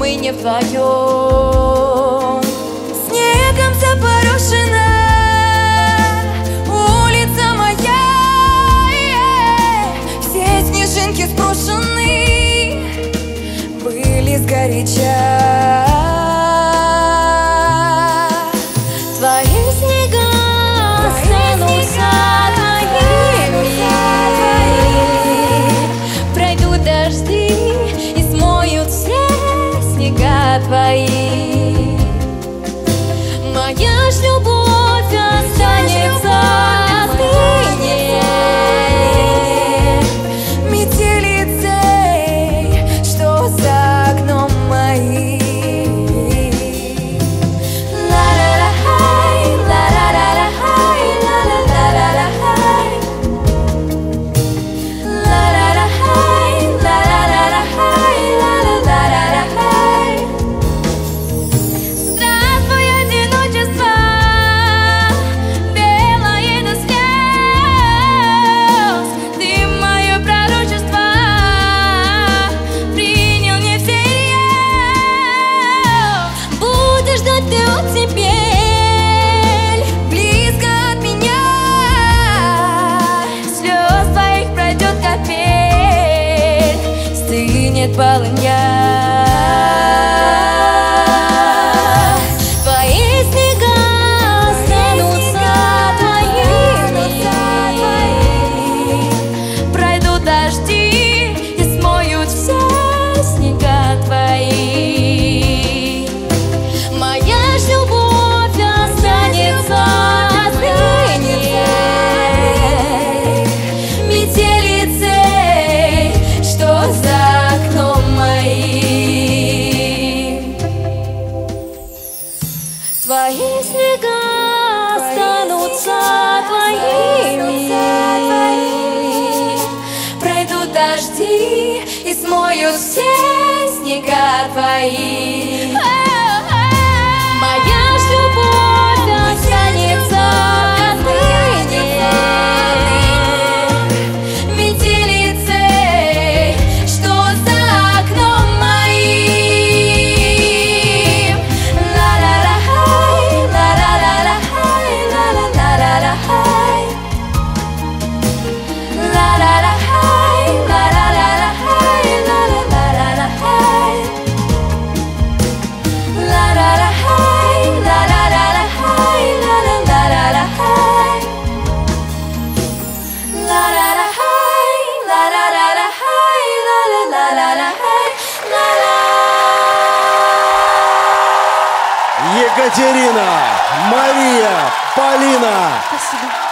мы не вдвоем. Снегом запорошена улица моя, все снежинки спрошены были сгоряча. Твои снега останутся твоими, пройдут дожди и смоют все снега твои. Моя ж любовь останется отныне метелицей, что за окном моим. Полынья. Твои снега останутся твоими, пройдут дожди и смоют все снега твои. Моя ж любовь останется отныне метелицей, что за твои снега останутся твоими, пройдут дожди и смоют все снега твои. Моя ж любовь останется отныне метелицей, что за окном моим. Екатерина, Мария, Полина. Спасибо.